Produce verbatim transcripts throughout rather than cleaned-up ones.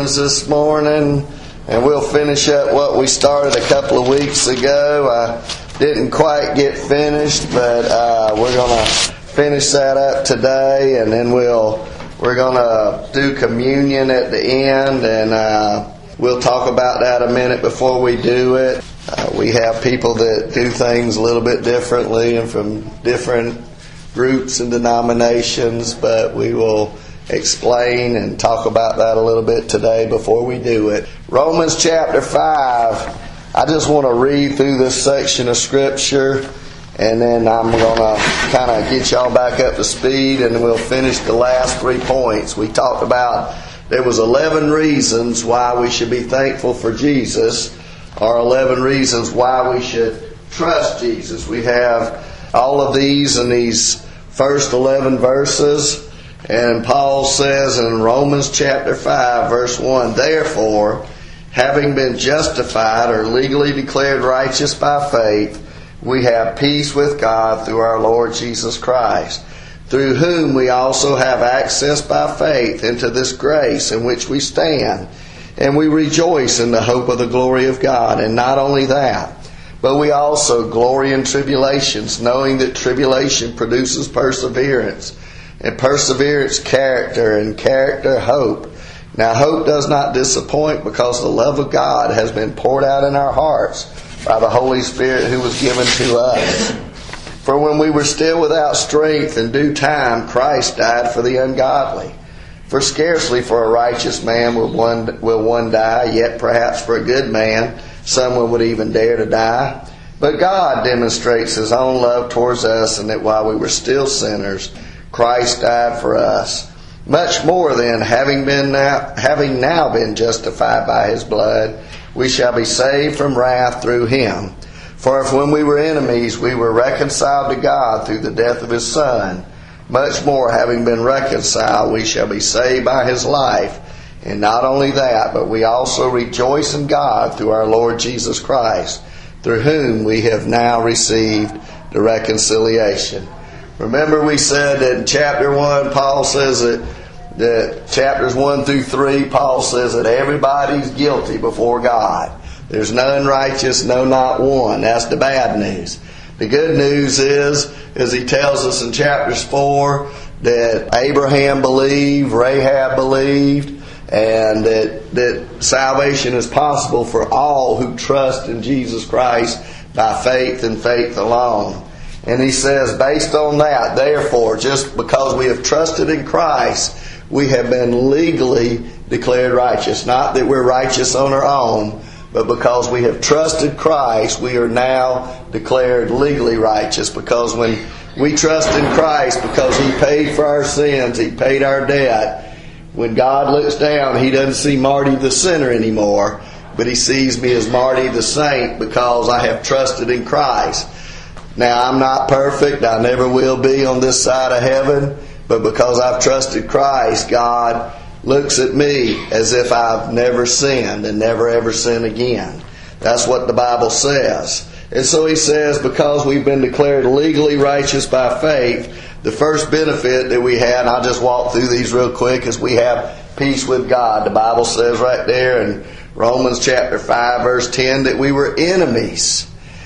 Romans this morning, and we'll finish up what we started a couple of weeks ago. I didn't quite get finished, but uh, we're going to finish that up today, and then we'll we're going to do communion at the end, and uh, we'll talk about that a minute before we do it. Uh, we have people that do things a little bit differently and from different groups and denominations, but we will explain and talk about that a little bit today before we do it. Romans chapter five. I just want to read through this section of Scripture, and then I'm going to kind of get y'all back up to speed, and we'll finish the last three points. We talked about there was eleven reasons why we should be thankful for Jesus, or eleven reasons why we should trust Jesus. We have all of these in these first eleven verses. And Paul says in Romans chapter five, verse one, "Therefore, having been justified or legally declared righteous by faith, we have peace with God through our Lord Jesus Christ, through whom we also have access by faith into this grace in which we stand. And we rejoice in the hope of the glory of God. And not only that, but we also glory in tribulations, knowing that tribulation produces perseverance. And perseverance, character, and character, hope. Now hope does not disappoint, because the love of God has been poured out in our hearts by the Holy Spirit who was given to us. For when we were still without strength, in due time Christ died for the ungodly. For scarcely for a righteous man will one, will one die, yet perhaps for a good man someone would even dare to die. But God demonstrates His own love towards us, and that while we were still sinners, Christ died for us. Much more then, having been now, having now been justified by His blood, we shall be saved from wrath through Him. For if when we were enemies we were reconciled to God through the death of His Son, much more, having been reconciled, we shall be saved by His life. And not only that, but we also rejoice in God through our Lord Jesus Christ, through whom we have now received the reconciliation." Remember, we said that in chapter one, Paul says that, that chapters one through three, Paul says that everybody's guilty before God. There's none righteous, no, not one. That's the bad news. The good news is, as he tells us in chapters four, that Abraham believed, Rahab believed, and that, that salvation is possible for all who trust in Jesus Christ by faith and faith alone. And he says, based on that, therefore, just because we have trusted in Christ, we have been legally declared righteous. Not that we're righteous on our own, but because we have trusted Christ, we are now declared legally righteous. Because when we trust in Christ, because He paid for our sins, He paid our debt, when God looks down, He doesn't see Marty the sinner anymore, but He sees me as Marty the saint, because I have trusted in Christ. Now, I'm not perfect. I never will be on this side of heaven. But because I've trusted Christ, God looks at me as if I've never sinned and never ever sin again. That's what the Bible says. And so he says, because we've been declared legally righteous by faith, the first benefit that we had, and I'll just walk through these real quick, is we have peace with God. The Bible says right there in Romans chapter five, verse ten, that we were enemies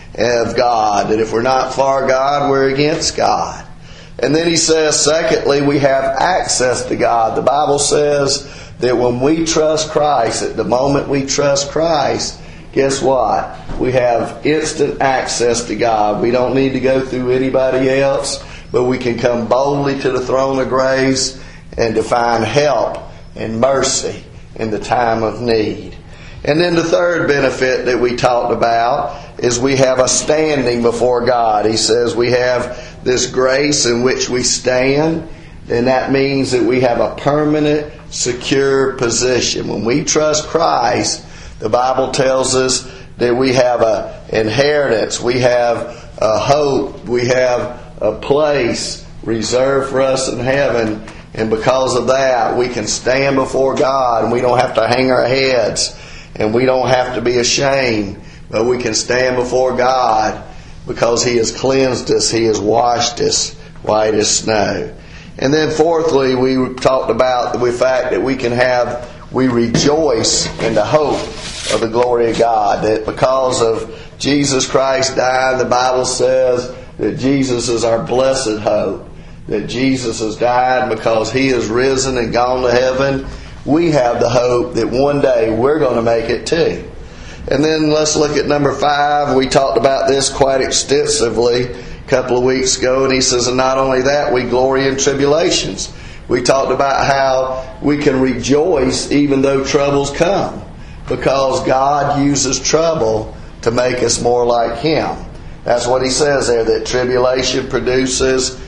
of God, that if we're not for God, we're against God. And then he says, secondly, we have access to God. The Bible says that when we trust Christ, at the moment we trust Christ, guess what? We have instant access to God. We don't need to go through anybody else, but we can come boldly to the throne of grace and to find help and mercy in the time of need. And then the third benefit that we talked about is we have a standing before God. He says we have this grace in which we stand, and that means that we have a permanent, secure position. When we trust Christ, the Bible tells us that we have an inheritance, we have a hope, we have a place reserved for us in heaven, and because of that, we can stand before God, and we don't have to hang our heads, and we don't have to be ashamed, but we can stand before God because He has cleansed us, He has washed us white as snow. And then fourthly, we talked about the fact that we can have we rejoice in the hope of the glory of God. That because of Jesus Christ dying, the Bible says that Jesus is our blessed hope. That Jesus has died because He is risen and gone to heaven. We have the hope that one day we're going to make it too. And then let's look at number five. We talked about this quite extensively a couple of weeks ago. And he says, and not only that, we glory in tribulations. We talked about how we can rejoice even though troubles come, because God uses trouble to make us more like Him. That's what he says there, that tribulation produces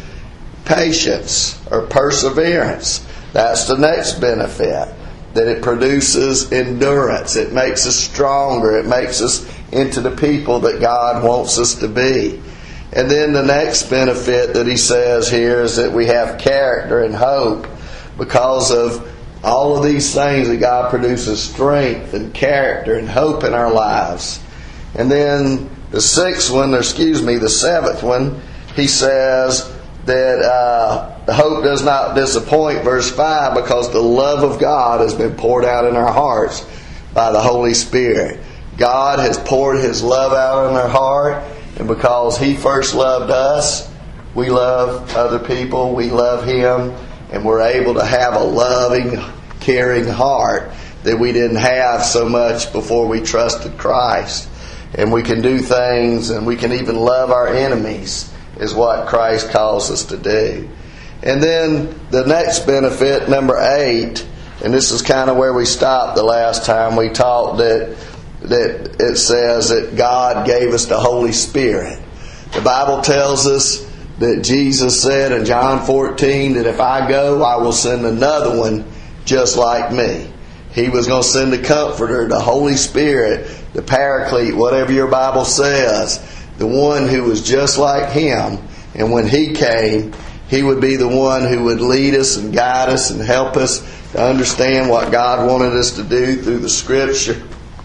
patience or perseverance. That's the next benefit. That it produces endurance. It makes us stronger. It makes us into the people that God wants us to be. And then the next benefit that he says here is that we have character and hope. Because of all of these things, that God produces strength and character and hope in our lives. And then the sixth one, or excuse me, the seventh one, he says that uh, the hope does not disappoint, verse five, because the love of God has been poured out in our hearts by the Holy Spirit. God has poured His love out in our heart, and because He first loved us, we love other people, we love Him, and we're able to have a loving, caring heart that we didn't have so much before we trusted Christ. And we can do things, and we can even love our enemies, is what Christ calls us to do. And then the next benefit, number eight, and this is kind of where we stopped the last time we talked, that that it says that God gave us the Holy Spirit. The Bible tells us that Jesus said in John fourteen that if I go, I will send another one just like me. He was going to send the Comforter, the Holy Spirit, the Paraclete, whatever your Bible says, the one who was just like Him. And when He came, He would be the one who would lead us and guide us and help us to understand what God wanted us to do through the Scripture,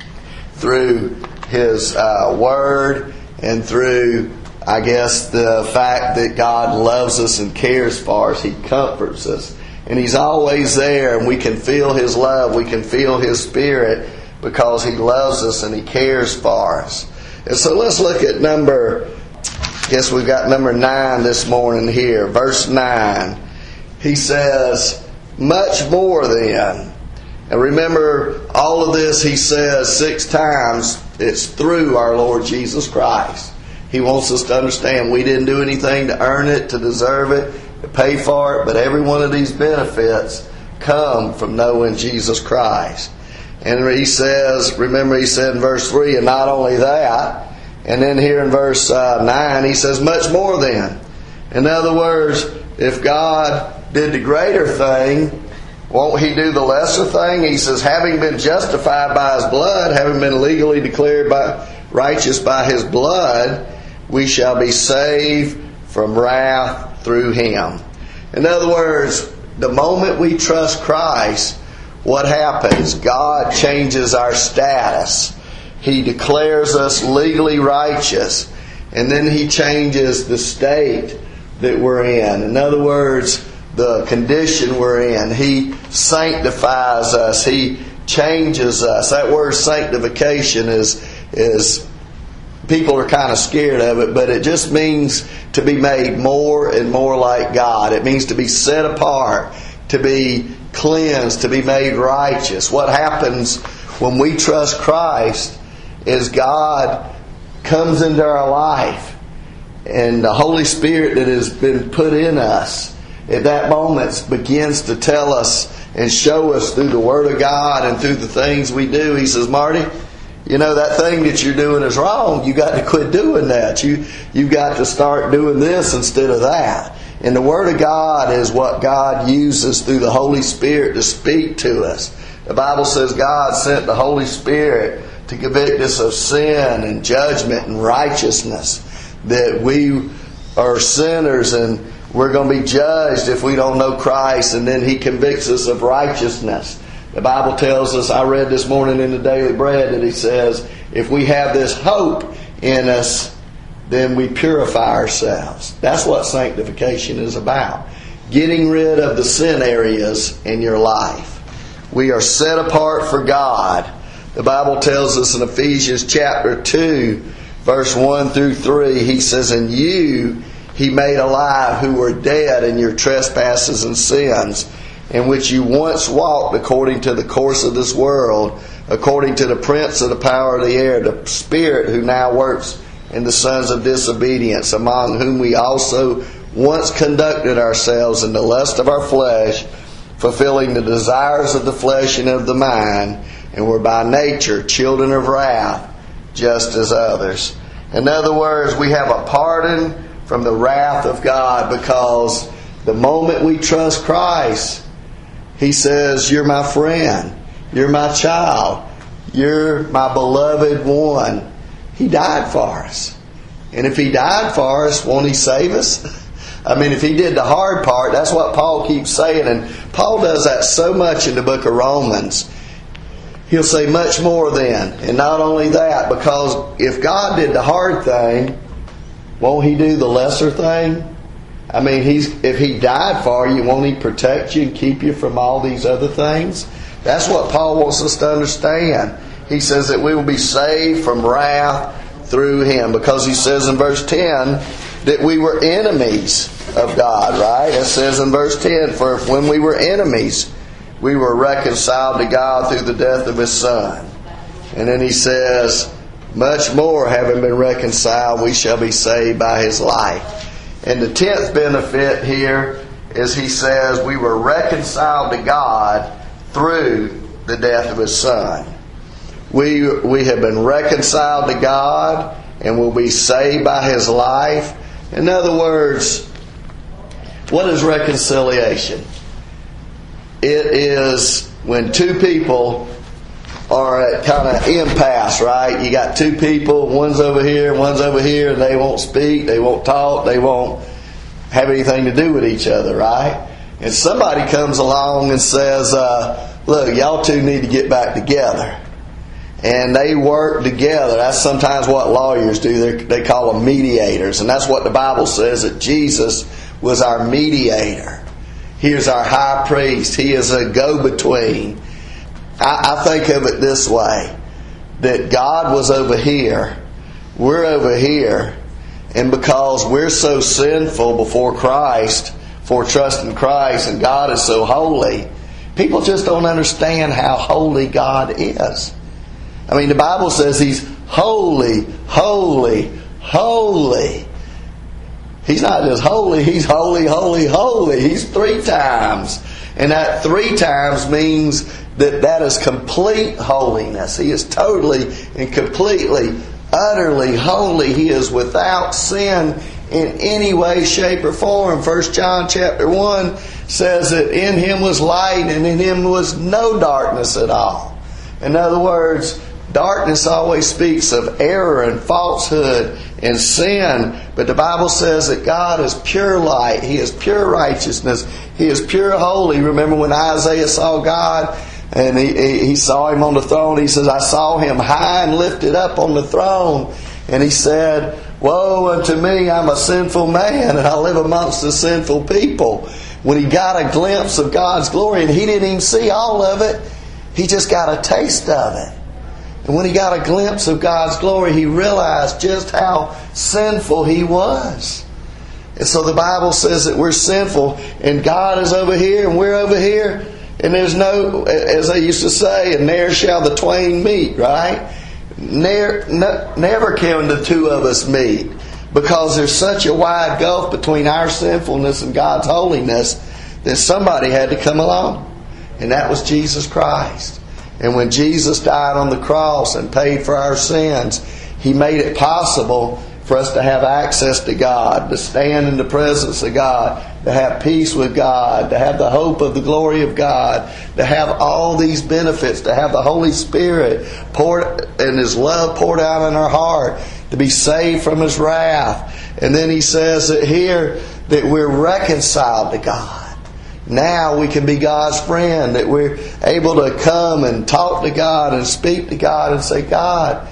through His uh, Word, and through, I guess, the fact that God loves us and cares for us. He comforts us. And He's always there, and we can feel His love. We can feel His Spirit because He loves us and He cares for us. And so let's look at number, I guess we've got number nine this morning here. Verse nine. He says, much more then. And remember, all of this he says six times, it's through our Lord Jesus Christ. He wants us to understand we didn't do anything to earn it, to deserve it, to pay for it, but every one of these benefits come from knowing Jesus Christ. And he says, remember he said in verse three, and not only that, and then here in verse uh, nine, he says, much more then. In other words, if God did the greater thing, won't He do the lesser thing? He says, having been justified by His blood, having been legally declared by, righteous by His blood, we shall be saved from wrath through Him. In other words, the moment we trust Christ, what happens? God changes our status. He declares us legally righteous. And then He changes the state that we're in. In other words, the condition we're in. He sanctifies us. He changes us. That word sanctification is, is people are kind of scared of it, but it just means to be made more and more like God. It means to be set apart, to be cleansed, to be made righteous. What happens when we trust Christ is God comes into our life, and the Holy Spirit that has been put in us at that moment begins to tell us and show us through the Word of God and through the things we do. He says, Marty, you know, that thing that you're doing is wrong. You got to quit doing that. You, you've got to start doing this instead of that. And the Word of God is what God uses through the Holy Spirit to speak to us. The Bible says God sent the Holy Spirit to convict us of sin and judgment and righteousness. That we are sinners and we're going to be judged if we don't know Christ, and then He convicts us of righteousness. The Bible tells us, I read this morning in the Daily Bread, that He says, if we have this hope in us, then we purify ourselves. That's what sanctification is about. Getting rid of the sin areas in your life. We are set apart for God. The Bible tells us in Ephesians chapter two, verse one through three, he says, "And you He made alive who were dead in your trespasses and sins, in which you once walked according to the course of this world, according to the prince of the power of the air, the spirit who now works in the sons of disobedience, among whom we also once conducted ourselves in the lust of our flesh, fulfilling the desires of the flesh and of the mind, and were by nature children of wrath, just as others." In other words, we have a pardon from the wrath of God, because the moment we trust Christ, He says, "You're my friend. You're my child. You're my beloved one." He died for us. And if He died for us, won't He save us? I mean, if He did the hard part, that's what Paul keeps saying. And Paul does that so much in the book of Romans. He'll say much more then. And not only that, because if God did the hard thing, won't He do the lesser thing? I mean, he's if He died for you, won't He protect you and keep you from all these other things? That's what Paul wants us to understand. He says that we will be saved from wrath through Him. Because he says in verse ten that we were enemies of God, right? It says in verse ten, "For when we were enemies, we were reconciled to God through the death of His Son." And then he says, "Much more, having been reconciled, we shall be saved by His life." And the tenth benefit here is he says we were reconciled to God through the death of His Son. We, we have been reconciled to God and will be saved by His life. In other words, what is reconciliation? It is when two people are at kind of impasse, right? You got two people, one's over here, one's over here, and they won't speak, they won't talk, they won't have anything to do with each other, right? And somebody comes along and says, uh, "Look, y'all two need to get back together." And they work together. That's sometimes what lawyers do. They're, they call them mediators. And that's what the Bible says, that Jesus was our mediator. He is our high priest. He is a go-between. I, I think of it this way, that God was over here, we're over here, and because we're so sinful before Christ, for trusting Christ, and God is so holy, people just don't understand how holy God is. I mean, the Bible says He's holy, holy, holy. He's not just holy, He's holy, holy, holy. He's three times. And that three times means that that is complete holiness. He is totally and completely, utterly holy. He is without sin in any way, shape, or form. First John chapter one says that in Him was light, and in Him was no darkness at all. In other words, darkness always speaks of error and falsehood and sin, but the Bible says that God is pure light. He is pure righteousness. He is pure holy. Remember when Isaiah saw God and he, he saw Him on the throne? He says, "I saw Him high and lifted up on the throne." And he said, "Woe unto me, I'm a sinful man, and I live amongst the sinful people." When he got a glimpse of God's glory, and he didn't even see all of it, he just got a taste of it. And when he got a glimpse of God's glory, he realized just how sinful he was. And so the Bible says that we're sinful, and God is over here, and we're over here. And there's no, as they used to say, and ne'er shall the twain meet, right? Ne'er, no, never can the two of us meet. Because there's such a wide gulf between our sinfulness and God's holiness that somebody had to come along. And that was Jesus Christ. And when Jesus died on the cross and paid for our sins, He made it possible for us to have access to God, to stand in the presence of God, to have peace with God, to have the hope of the glory of God, to have all these benefits, to have the Holy Spirit poured and His love poured out in our heart, to be saved from His wrath. And then He says that here that we're reconciled to God. Now we can be God's friend, that we're able to come and talk to God and speak to God and say, "God,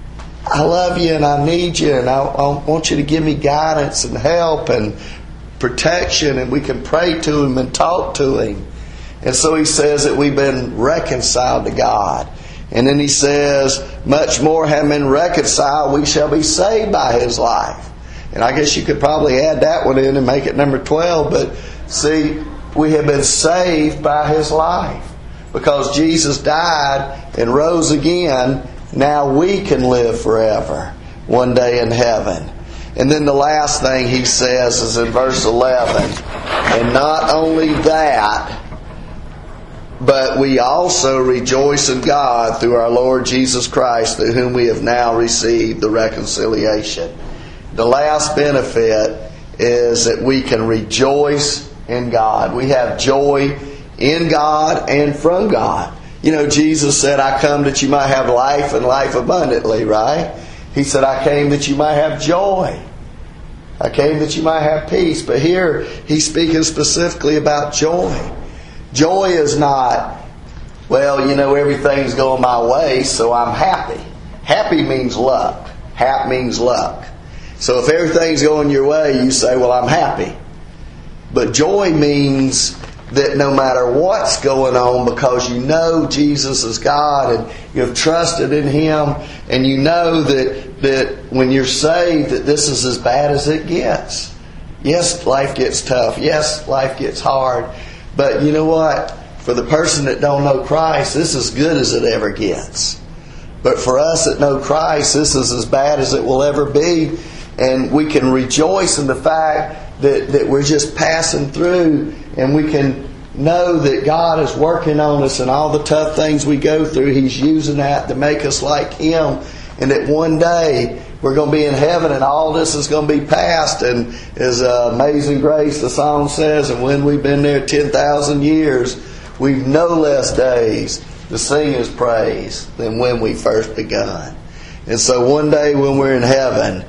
I love you and I need you, and I, I want you to give me guidance and help and protection," and we can pray to Him and talk to Him. And so he says that we've been reconciled to God. And then he says, much more having been reconciled, we shall be saved by his life. And I guess you could probably add that one in and make it number twelve. But see, we have been saved by his life. Because Jesus died and rose again, now we can live forever, one day in heaven. And then the last thing he says is in verse eleven, and not only that, but we also rejoice in God through our Lord Jesus Christ, through whom we have now received the reconciliation. The last benefit is that we can rejoice in God. We have joy in God and from God. You know, Jesus said, I come that you might have life and life abundantly, right? He said, I came that you might have joy. I came that you might have peace. But here, he's speaking specifically about joy. Joy is not, well, you know, everything's going my way, so I'm happy. Happy means luck. Hap means luck. So if everything's going your way, you say, well, I'm happy. But joy means that no matter what's going on, because you know Jesus is God and you've trusted in Him, and you know that, that when you're saved that this is as bad as it gets. Yes, life gets tough. Yes, life gets hard. But you know what? For the person that don't know Christ, this is as good as it ever gets. But for us that know Christ, this is as bad as it will ever be. And we can rejoice in the fact that, that we're just passing through, and we can know that God is working on us, and all the tough things we go through, He's using that to make us like Him. And that one day we're going to be in heaven and all this is going to be past. And as uh, Amazing Grace, the song says, and when we've been there ten thousand years, we've no less days to sing His praise than when we first begun. And so one day when we're in heaven,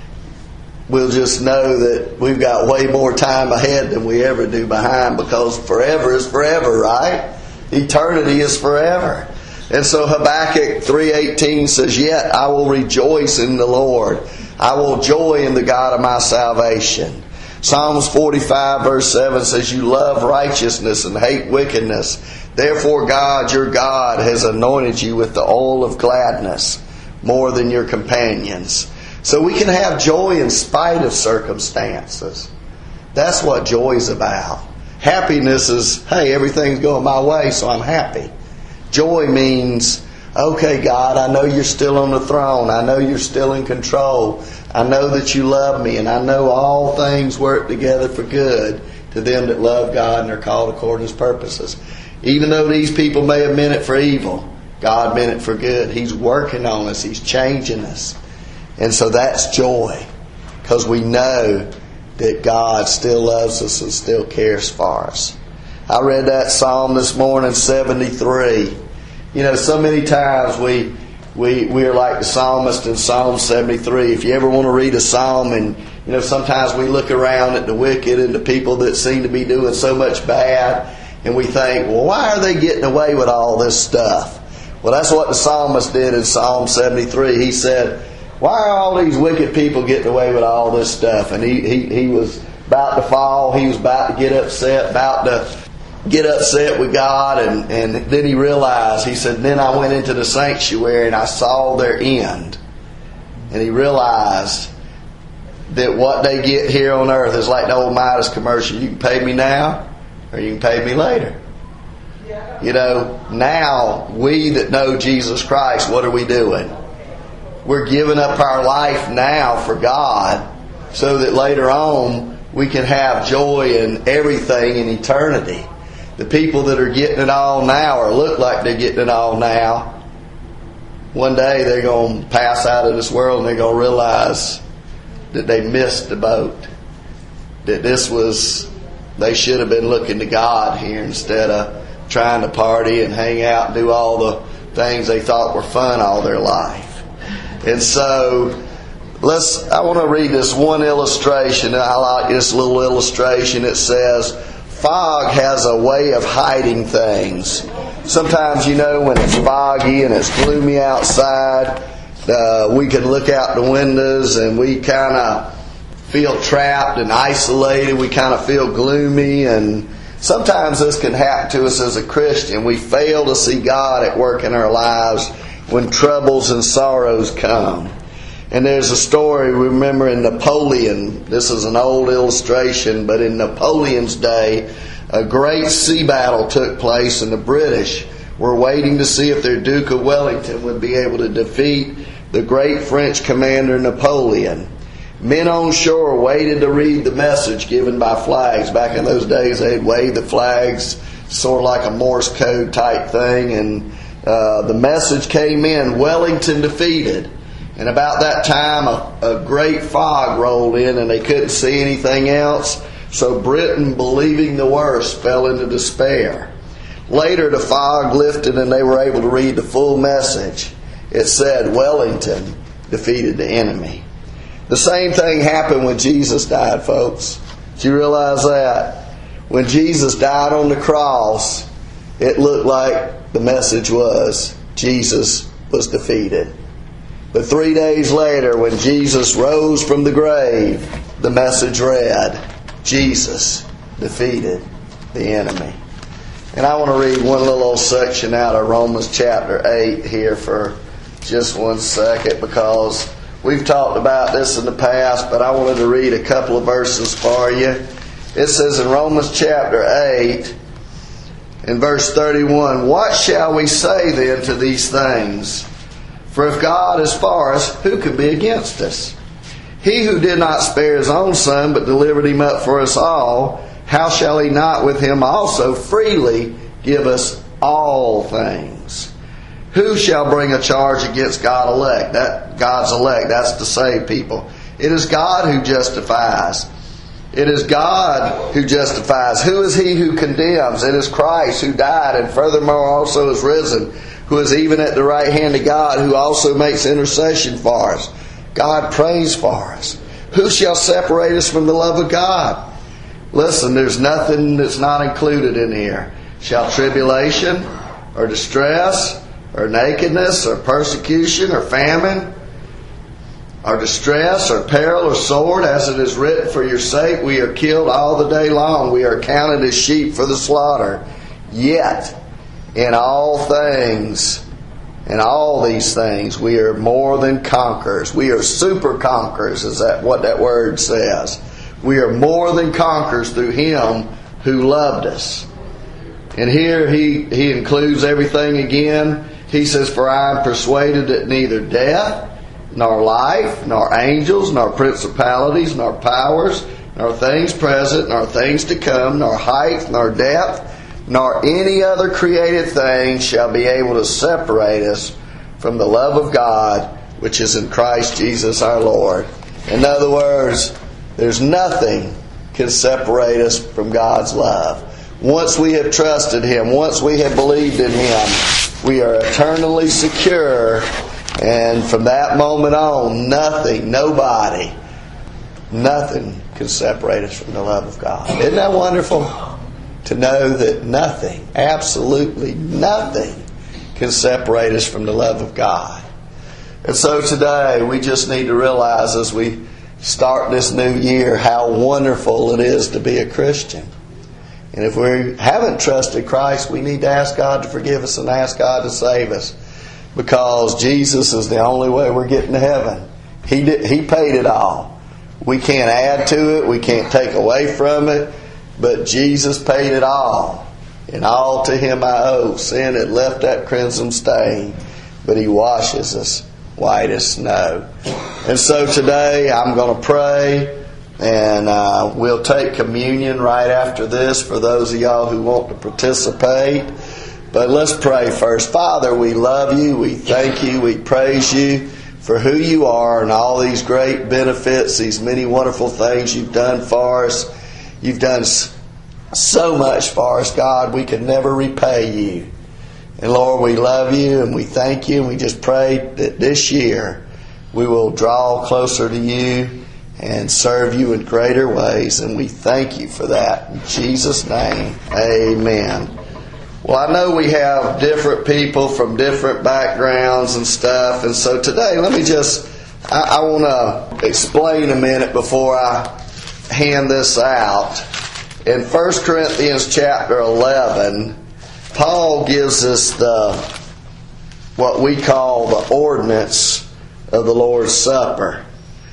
we'll just know that we've got way more time ahead than we ever do behind, because forever is forever, right? Eternity is forever. And so Habakkuk three eighteen says, yet I will rejoice in the Lord. I will joy in the God of my salvation. Psalms forty-five verse seven says, you love righteousness and hate wickedness. Therefore God, your God, has anointed you with the oil of gladness more than your companions. So we can have joy in spite of circumstances. That's what joy is about. Happiness is, hey, everything's going my way, so I'm happy. Joy means, okay, God, I know you're still on the throne. I know you're still in control. I know that you love me, and I know all things work together for good to them that love God and are called according to His purposes. Even though these people may have meant it for evil, God meant it for good. He's working on us. He's changing us. And so that's joy, because we know that God still loves us and still cares for us. I read that Psalm this morning, seventy-three. You know, so many times we we we are like the psalmist in Psalm seventy-three. If you ever want to read a psalm, and you know, sometimes we look around at the wicked and the people that seem to be doing so much bad, and we think, well, why are they getting away with all this stuff? Well, that's what the psalmist did in Psalm seventy-three. He said, why are all these wicked people getting away with all this stuff? And he, he, he was about to fall. He was about to get upset, about to get upset with God. And, and then he realized, he said, then I went into the sanctuary and I saw their end. And he realized that what they get here on earth is like the old Midas commercial. You can pay me now or you can pay me later. You know, now we that know Jesus Christ, what are we doing? We're giving up our life now for God, so that later on we can have joy in everything in eternity. The people that are getting it all now, or look like they're getting it all now, one day they're going to pass out of this world and they're going to realize that they missed the boat. That this was, they should have been looking to God here instead of trying to party and hang out and do all the things they thought were fun all their life. And so, let's. I want to read this one illustration. I like this little illustration. It says, fog has a way of hiding things. Sometimes, you know, when it's foggy and it's gloomy outside, uh, we can look out the windows and we kind of feel trapped and isolated. We kind of feel gloomy, and Sometimes this can happen to us as a Christian. We fail to see God at work in our lives when troubles and sorrows come. And there's a story, we remember in Napoleon, this is an old illustration, but in Napoleon's day, a great sea battle took place and the British were waiting to see if their Duke of Wellington would be able to defeat the great French commander Napoleon. Men on shore waited to read the message given by flags. Back in those days, they'd wave the flags, sort of like a Morse code type thing. And uh, the message came in, Wellington defeated. And about that time, a, a great fog rolled in and they couldn't see anything else. So Britain, believing the worst, fell into despair. Later, the fog lifted and they were able to read the full message. It said, Wellington defeated the enemy. The same thing happened when Jesus died, folks. Did you realize that? When Jesus died on the cross, it looked like the message was Jesus was defeated. But three days later, when Jesus rose from the grave, the message read, Jesus defeated the enemy. And I want to read one little section out of Romans chapter eight here for just one second, because we've talked about this in the past, but I wanted to read a couple of verses for you. It says in Romans chapter eight, in verse thirty-one, what shall we say then to these things? For if God is for us, who can be against us? He who did not spare his own Son, but delivered him up for us all, how shall he not with him also freely give us all things? Who shall bring a charge against God elect? That God's elect, that's to save people. It is God who justifies. It is God who justifies. Who is he who condemns? It is Christ who died and furthermore also is risen, who is even at the right hand of God, who also makes intercession for us. God prays for us. Who shall separate us from the love of God? Listen, there's nothing that's not included in here. Shall tribulation or distress or nakedness or persecution or famine or distress or peril or sword, as it is written, for your sake we are killed all the day long. We are counted as sheep for the slaughter. Yet in all things, in all these things, we are more than conquerors. We are super conquerors, is that what that word says. We are more than conquerors through Him who loved us. And here he, he includes everything again. He says, for I am persuaded that neither death, nor life, nor angels, nor principalities, nor powers, nor things present, nor things to come, nor height, nor depth, nor any other created thing shall be able to separate us from the love of God, which is in Christ Jesus our Lord. In other words, there's nothing can separate us from God's love. Once we have trusted Him, once we have believed in Him, we are eternally secure. And from that moment on, nothing, nobody, nothing can separate us from the love of God. Isn't that wonderful? To know that nothing, absolutely nothing, can separate us from the love of God. And so today, we just need to realize as we start this new year how wonderful it is to be a Christian. And if we haven't trusted Christ, we need to ask God to forgive us and ask God to save us. Because Jesus is the only way we're getting to heaven. He did, He paid it all. We can't add to it. We can't take away from it. But Jesus paid it all. And all to Him I owe. Sin had left that crimson stain. But He washes us white as snow. And so today I'm going to pray. And uh, we'll take communion right after this for those of y'all who want to participate. But let's pray first. Father, we love You. We thank You. We praise You for who You are and all these great benefits, these many wonderful things You've done for us. You've done so much for us, God. We can never repay You. And Lord, we love You and we thank You. And we just pray that this year we will draw closer to You and serve You in greater ways. And we thank You for that. In Jesus' name, amen. Well, I know we have different people from different backgrounds and stuff. And so today, let me just, I, I want to explain a minute before I hand this out. in First Corinthians chapter eleven, Paul gives us the what we call the ordinance of the Lord's Supper.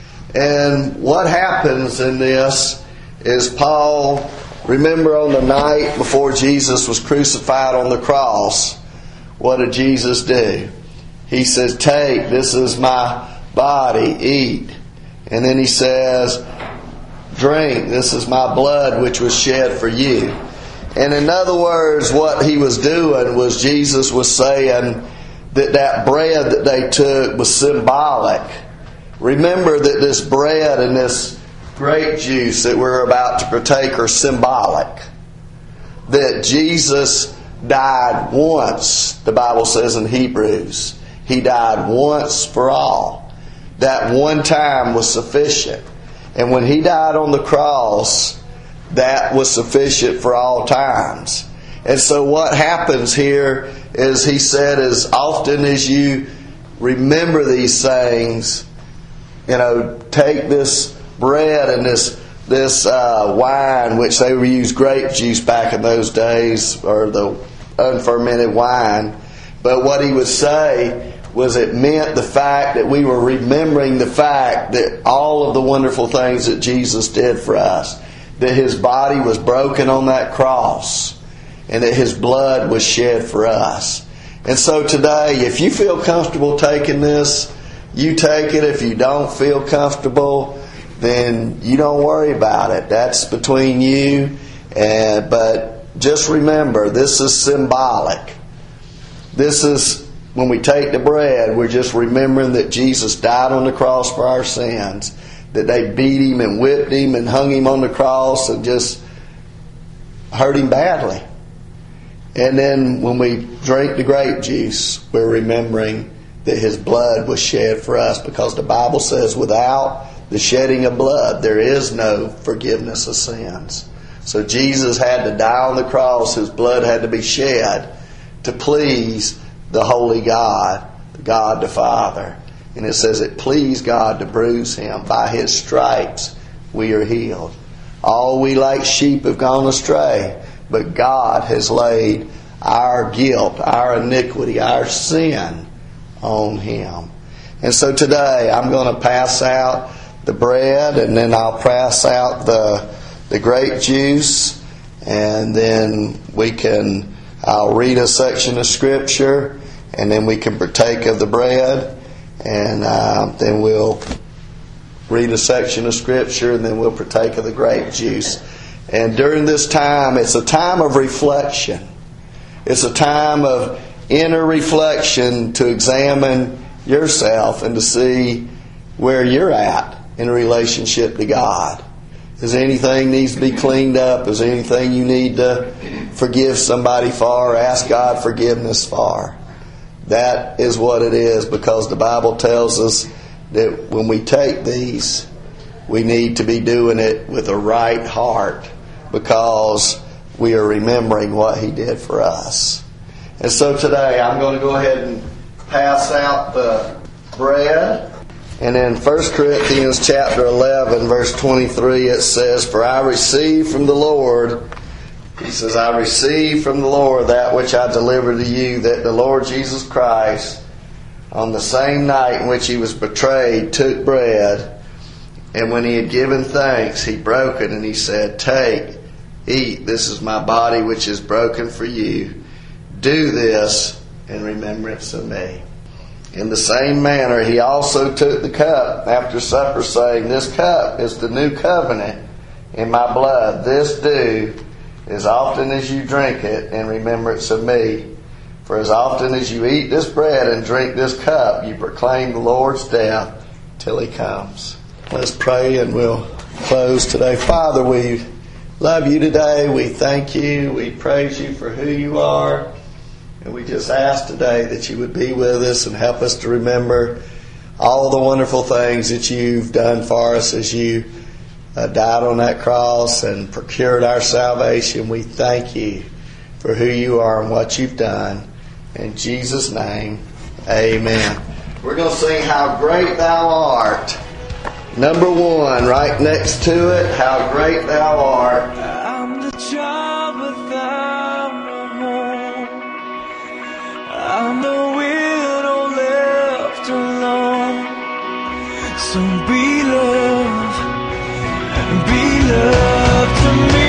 And what happens in this is Paul, remember on the night before Jesus was crucified on the cross, what did Jesus do? He says, take, this is my body, eat. And then he says, drink, this is my blood which was shed for you. And in other words, what he was doing was Jesus was saying that that bread that they took was symbolic. Remember that this bread and this grape juice that we're about to partake are symbolic. That Jesus died once, the Bible says in Hebrews. He died once for all. That one time was sufficient. And when He died on the cross, that was sufficient for all times. And so what happens here is He said, as often as you remember these things, you know, take this bread and this this uh, wine, which they would use grape juice back in those days, or the unfermented wine. But what he would say was it meant the fact that we were remembering the fact that all of the wonderful things that Jesus did for us, that His body was broken on that cross, and that His blood was shed for us. And so today, if you feel comfortable taking this, you take it. If you don't feel comfortable, then you don't worry about it. That's between you. And, but just remember, this is symbolic. This is, when we take the bread, we're just remembering that Jesus died on the cross for our sins. That they beat Him and whipped Him and hung Him on the cross and just hurt Him badly. And then when we drink the grape juice, we're remembering that His blood was shed for us, because the Bible says without the shedding of blood, there is no forgiveness of sins. So Jesus had to die on the cross. His blood had to be shed to please the holy God, God the Father. And it says it pleased God to bruise Him. By His stripes we are healed. All we like sheep have gone astray, but God has laid our guilt, our iniquity, our sin on Him. And so today I'm going to pass out the bread, and then I'll pass out the the grape juice, and then we can I'll read a section of Scripture, and then we can partake of the bread, and uh, then we'll read a section of Scripture, and then we'll partake of the grape juice. And during this time, it's a time of reflection. It's a time of inner reflection to examine yourself and to see where you're at in relationship to God. Is there anything needs to be cleaned up? Is there anything you need to forgive somebody for or ask God forgiveness for? That is what it is, because the Bible tells us that when we take these, we need to be doing it with a right heart, because we are remembering what He did for us. And so today I'm going to go ahead and pass out the bread. And in First Corinthians chapter eleven, verse twenty-three, it says, for I received from the Lord, he says, I received from the Lord that which I delivered to you, that the Lord Jesus Christ, on the same night in which He was betrayed, took bread, and when He had given thanks, He broke it, and He said, take, eat, this is my body which is broken for you. Do this in remembrance of me. In the same manner, He also took the cup after supper, saying, this cup is the new covenant in my blood. This do as often as you drink it in remembrance of me. For as often as you eat this bread and drink this cup, you proclaim the Lord's death till He comes. Let's pray and we'll close today. Father, we love You today. We thank You. We praise You for who You are. And we just ask today that You would be with us and help us to remember all the wonderful things that You've done for us as You uh, died on that cross and procured our salvation. We thank You for who You are and what You've done. In Jesus' name, amen. We're going to sing How Great Thou Art. Number one, right next to it, How Great Thou Art. So be love, be love to me.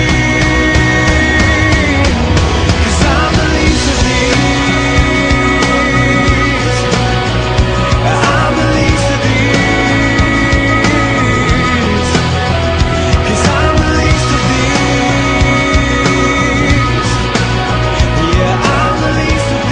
'Cause I'm the least of these. I'm the least of these. 'Cause I'm the least of these. Yeah, I'm the least of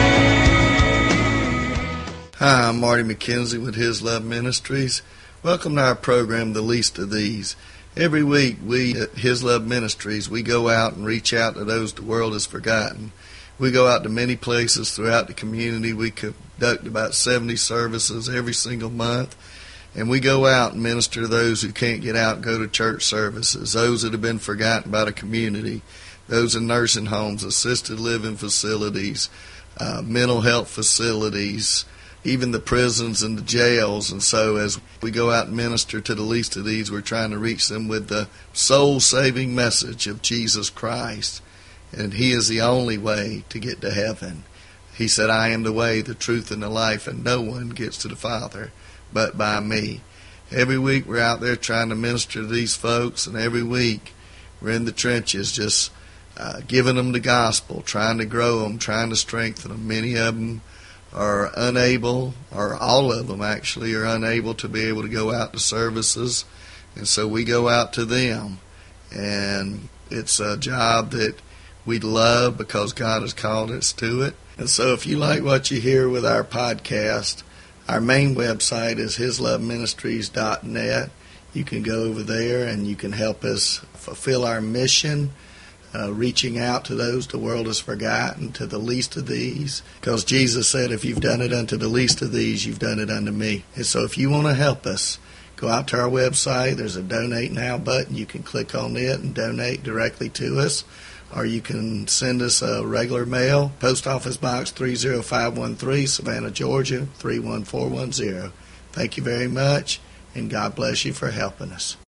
these. Hi, I'm Marty McKenzie with His Love Ministries. Welcome to our program, The Least of These. Every week, we at His Love Ministries, we go out and reach out to those the world has forgotten. We go out to many places throughout the community. We conduct about seventy services every single month. And we go out and minister to those who can't get out and go to church services, those that have been forgotten by the community, those in nursing homes, assisted living facilities, uh, mental health facilities, even the prisons and the jails. And so as we go out and minister to the least of these, we're trying to reach them with the soul-saving message of Jesus Christ. And He is the only way to get to heaven. He said, I am the way, the truth, and the life, and no one gets to the Father but by me. Every week we're out there trying to minister to these folks, and every week we're in the trenches just uh, giving them the gospel, trying to grow them, trying to strengthen them. Many of them are unable, or all of them actually, are unable to be able to go out to services. And so we go out to them. And it's a job that we love because God has called us to it. And so if you like what you hear with our podcast, our main website is his love ministries dot net. You can go over there and you can help us fulfill our mission, Uh, reaching out to those the world has forgotten, to the least of these. Because Jesus said, if you've done it unto the least of these, you've done it unto me. And so if you want to help us, go out to our website. There's a Donate Now button. You can click on it and donate directly to us. Or you can send us a regular mail, Post Office Box three zero five one three, Savannah, Georgia, three one four one zero. Thank you very much, and God bless you for helping us.